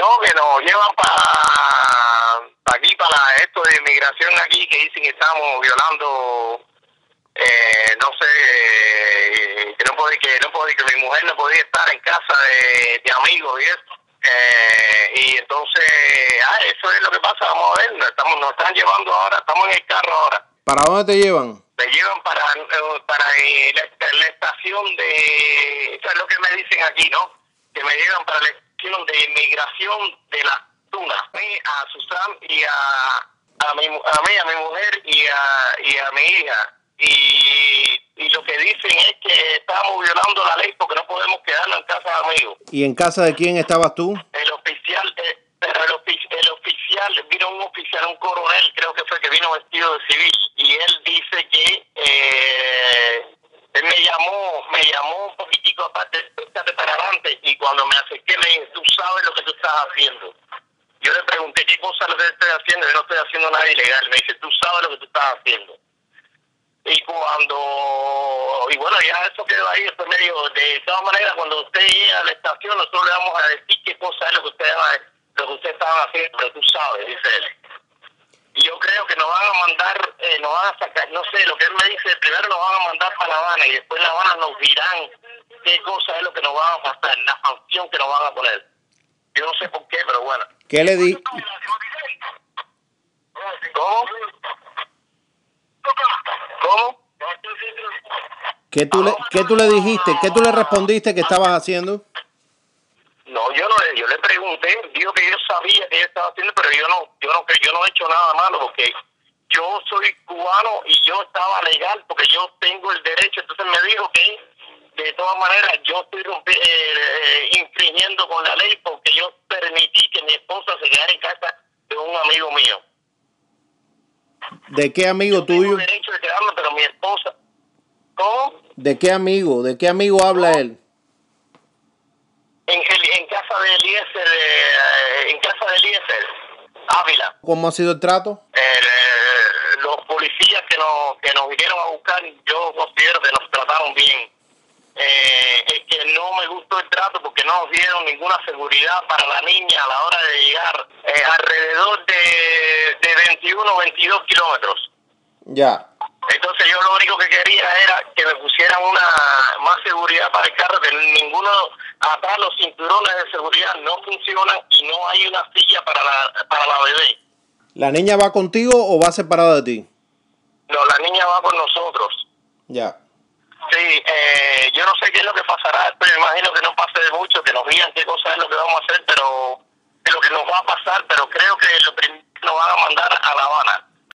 no, que nos llevan para aquí, para esto de inmigración aquí, que dicen que estamos violando, no sé, que mi mujer no podía estar en casa de amigos y eso. Y entonces, eso es lo que pasa, vamos a ver, nos están llevando ahora, estamos en el carro ahora. ¿Para dónde te llevan? Me llevan para la estación de, eso es lo que me dicen aquí, ¿no? Que me llevan para la estación de inmigración de Las Tunas, a Susan y a mi mujer y a mi hija. Y lo que dicen es que estamos violando la ley porque no podemos quedarnos en casa de amigos. ¿Y en casa de quién estabas tú? El oficial, vino un oficial, un coronel, creo que fue, que vino vestido de civil, y él dice que él me llamó un poquitico aparte, estate para adelante, y cuando me acerqué me dijo, tú sabes lo que tú estás haciendo. Yo le pregunté qué cosa lo que estoy haciendo, yo no estoy haciendo nada ilegal. Me dice, tú sabes lo que tú estás haciendo. Y bueno, ya eso quedó ahí. Después me dijo, de todas maneras, cuando usted llegue a la estación, nosotros le vamos a decir qué cosa es lo que ustedes estaban haciendo, pero tú sabes, dice él. Y yo creo que nos van a mandar, nos van a sacar, no sé, lo que él me dice, primero nos van a mandar para La Habana y después La Habana nos dirán qué cosa es lo que nos van a pasar, la sanción que nos van a poner. Yo no sé por qué, pero bueno. ¿Qué le di? ¿Cómo? ¿Cómo? ¿Qué tú le dijiste? ¿Qué tú le respondiste que estabas haciendo? No, yo le pregunté, dijo que yo sabía que yo estaba haciendo, pero yo no he hecho nada malo porque yo soy cubano y yo estaba legal porque yo tengo el derecho. Entonces me dijo que de todas maneras yo estoy infringiendo con la ley porque yo permití que mi esposa se quedara en casa de un amigo mío. ¿De qué amigo yo tuyo? Tengo derecho de quedarme, pero mi esposa. ¿Cómo? ¿De qué amigo? ¿De qué amigo habla él? En casa de Eliezer, Ávila. ¿Cómo ha sido el trato? Los policías que nos vinieron a buscar, yo considero que nos trataron bien. Es que no me gustó el trato porque no nos dieron ninguna seguridad para la niña a la hora de llegar alrededor de 21 o 22 kilómetros. Ya. Entonces yo lo único que quería era que me pusieran más seguridad para el carro, que ninguno, atrás los cinturones de seguridad no funcionan y no hay una silla para la bebé. ¿La niña va contigo o va separada de ti? No, la niña va con nosotros. Ya. Sí, yo no sé qué es lo que pasará, pero me imagino que no pase de mucho, que nos digan qué cosa es lo que vamos a hacer, pero es lo que nos va a pasar, pero creo que lo primero nos van a mandar a La Habana.